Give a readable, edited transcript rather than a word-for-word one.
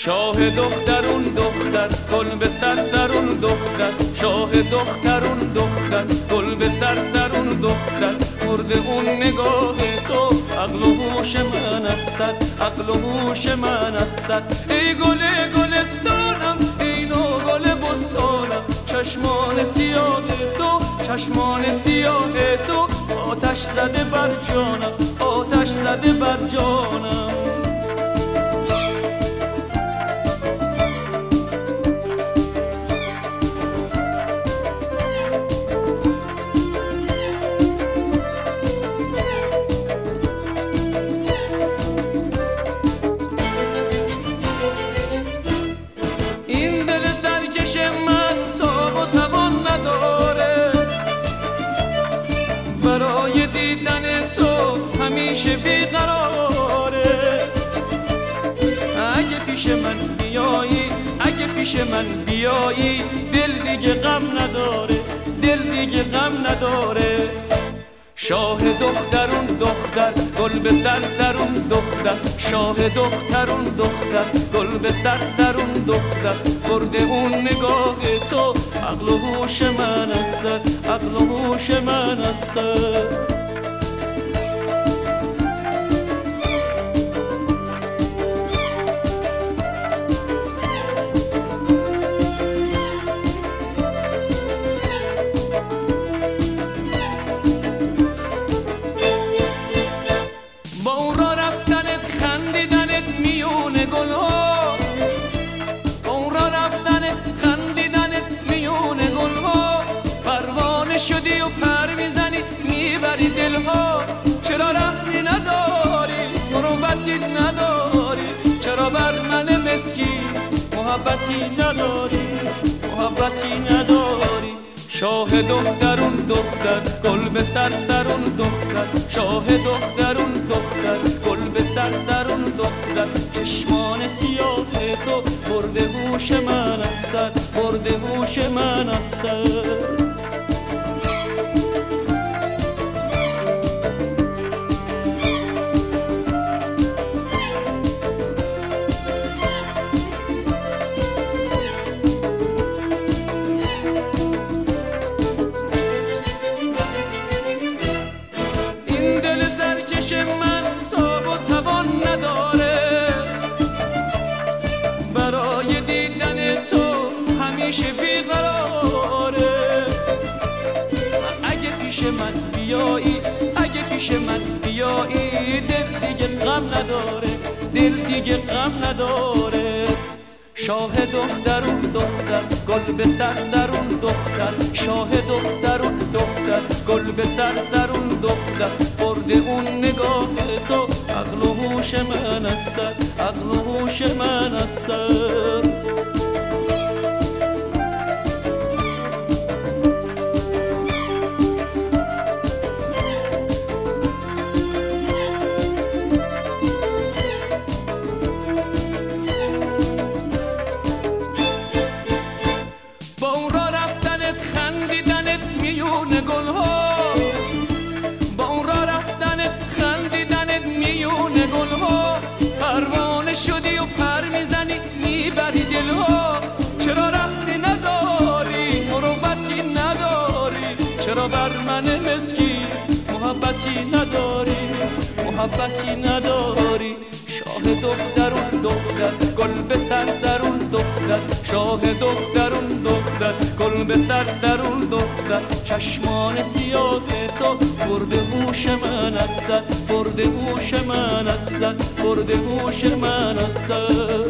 شاه دخترون دختر گل به سرسرون دختر شاه دخترون دختر گل به سرسرون دختر مرد اون نگاه تو عقل و هوش من است عقل و هوش من است ای گل گلستانم ای نو گل بستانم چشمان سیاه تو چشمان سیاه تو آتش زده بر جانم آتش زده بر جانم برای دیدن تو همیشه بیقراره اگه پیش من بیایی اگه پیش من بیایی دل دیگه غم نداره دل دیگه غم نداره شاه دخترون دختر گل به سرسرون دختر شاه دخترون دختر گل به سرسرون دختر برد اون نگاه تو عقل و هوش من است عقل و هوش من است شدی و پر میزنی میبری دلها چرا رحمی نداری مروتی نداری چرا بر من مسکین محبتی نداری محبتی نداری شاه دخترون دختر گل به سرسرون دختر شاه دخترون دختر گل به سرسرون دختر چشمان سیاه تو برد هوش من است برد هوش من است من تاب و توان نداره برای دیدن تو همیشه بیقراره اگه پیش من بیایی اگه پیش من بیایی دل دیگه غم نداره دل دیگه غم نداره شاه دخترون دختر گل به سرسرون دختر شاه دخترون دختر گل به سرسرون دختر برد اون نگاه تو عقل و هوش من است عقل و هوش من است شدی و پر میزنی میبری دلها چرا رحمی نداری مروتی نداری چرا بر من مسکین محبتی نداری محبتی نداری شاه دخترون دختر گل به سرسرون دختر شاه دخترون دختر گل به سرسرون دختر چشمان سیاه تو برد هوش من است برد هوش من است برد هوش من است